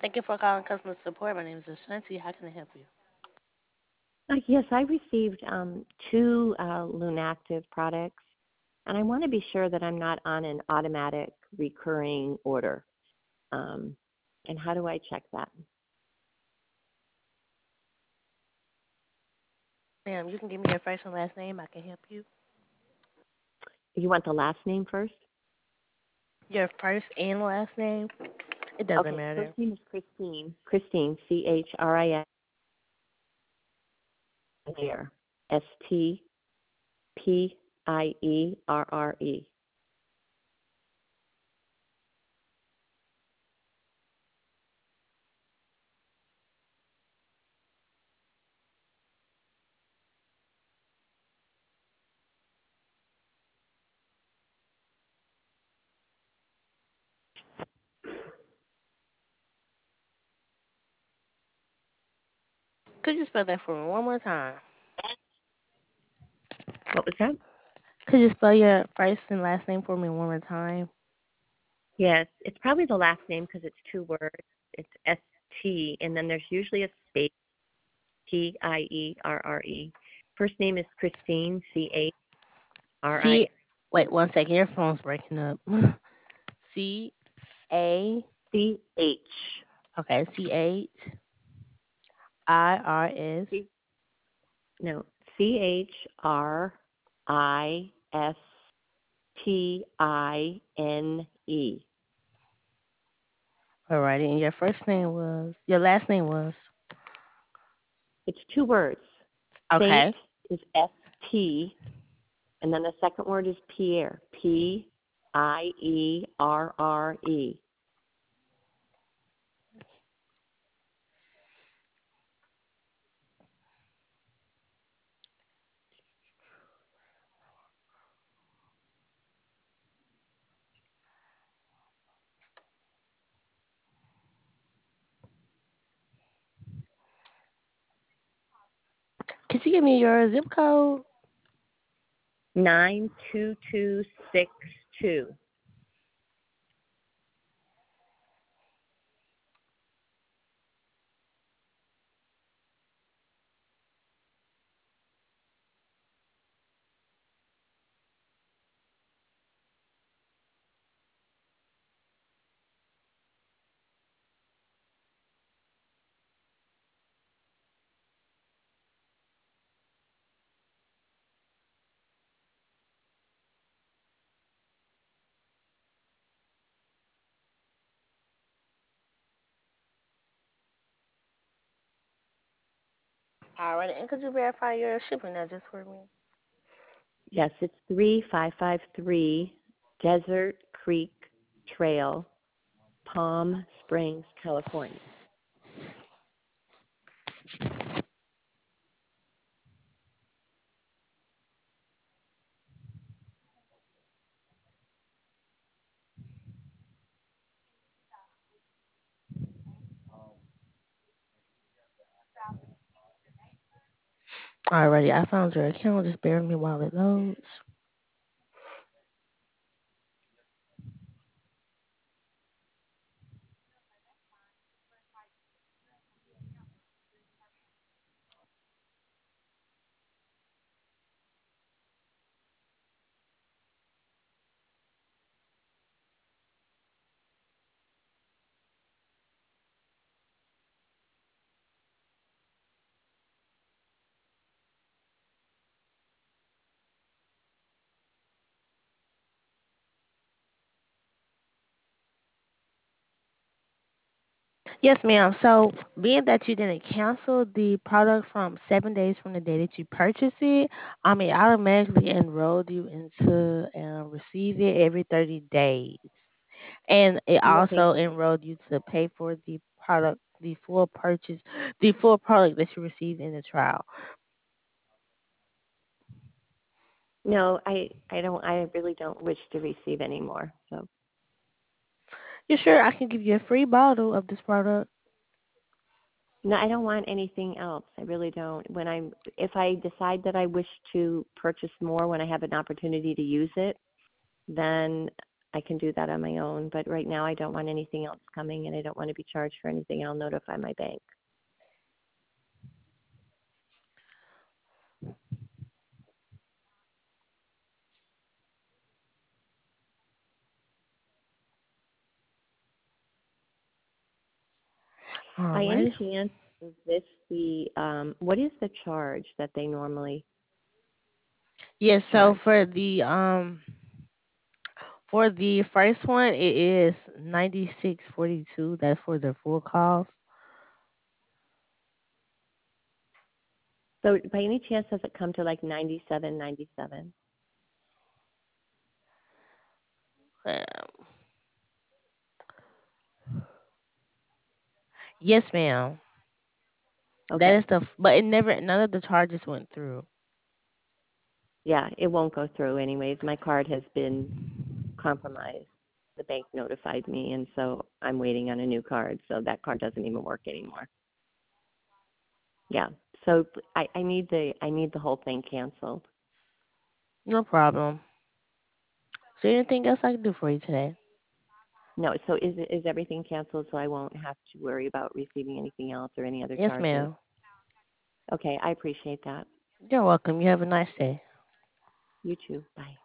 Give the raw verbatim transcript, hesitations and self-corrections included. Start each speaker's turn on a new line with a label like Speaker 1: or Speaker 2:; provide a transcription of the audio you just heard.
Speaker 1: Thank you for calling customer support. My name is Ashanti. How can I help you?
Speaker 2: Uh, yes, I received um, two uh, Lunactive products, and I want to be sure that I'm not on an automatic recurring order. Um, and how do I check that?
Speaker 1: Ma'am, you can give me your first and last name. I can help you.
Speaker 2: You want the last name first?
Speaker 1: Your first and last name? It doesn't
Speaker 2: Okay, first
Speaker 1: matter.
Speaker 2: name is Christine. Christine, C H R I S, there, S T P I E R R E.
Speaker 1: Could you spell that for me one more time?
Speaker 2: What was that?
Speaker 1: Could you spell your first and last name for me one more time?
Speaker 2: Yes, it's probably the last name because it's two words. It's S T, and then there's usually a space, T I E R R E. First name is Christine, C H R I
Speaker 1: C. Wait one second. Your phone's breaking up. C A.
Speaker 2: C H.
Speaker 1: Okay. C H I R S.
Speaker 2: C, no, C H R I S T I N E.
Speaker 1: Alrighty. And your first name was. Your last name was.
Speaker 2: It's two words. Saint
Speaker 1: Okay.
Speaker 2: is S T, and then the second word is Pierre, P I E R R E.
Speaker 1: Could you give me your zip code?
Speaker 2: nine two two six two.
Speaker 1: Alrighty. And could you verify your shipping address for me?
Speaker 2: Yes, it's three five five three Desert Creek Trail, Palm Springs, California.
Speaker 1: Alrighty, I found your account. Just bear with me while it loads. Yes, ma'am. So, being that you didn't cancel the product from seven days from the day that you purchased it, um, it automatically enrolled you into um, receive it every thirty days, and it
Speaker 2: Okay.
Speaker 1: also enrolled you to pay for the product, the full purchase, the full product that you received in the trial.
Speaker 2: No, I I don't. I really don't wish to receive any more. So
Speaker 1: You sure I can give you a free bottle of this product?
Speaker 2: no, I don't want anything else. I really don't. When I'm, if I decide that I wish to purchase more when I have an opportunity to use it, then I can do that on my own. But right now, I don't want anything else coming, and I don't want to be charged for anything. I'll notify my bank. By any
Speaker 1: Alrighty.
Speaker 2: chance, is this the um, what is the charge that they normally
Speaker 1: Yes, so
Speaker 2: charge?
Speaker 1: for the um for the first one it is ninety six forty two. That's for the full cost.
Speaker 2: So, by any chance, does it come to like ninety-seven, ninety-seven?
Speaker 1: Um, yes, ma'am. That
Speaker 2: Okay.
Speaker 1: is the f- but it never none of the charges went through.
Speaker 2: Yeah, it won't go through anyways. My card has been compromised. The bank notified me, and so I'm waiting on a new card. So that card doesn't even work anymore. Yeah. So I, I need the I need the whole thing canceled.
Speaker 1: No problem. Is there anything else I can do for you today?
Speaker 2: No. So is is everything canceled? So I won't have to worry about receiving anything else or any other
Speaker 1: Yes,
Speaker 2: charges.
Speaker 1: ma'am.
Speaker 2: Okay. I appreciate that.
Speaker 1: You're welcome. You have a nice day.
Speaker 2: You too. Bye.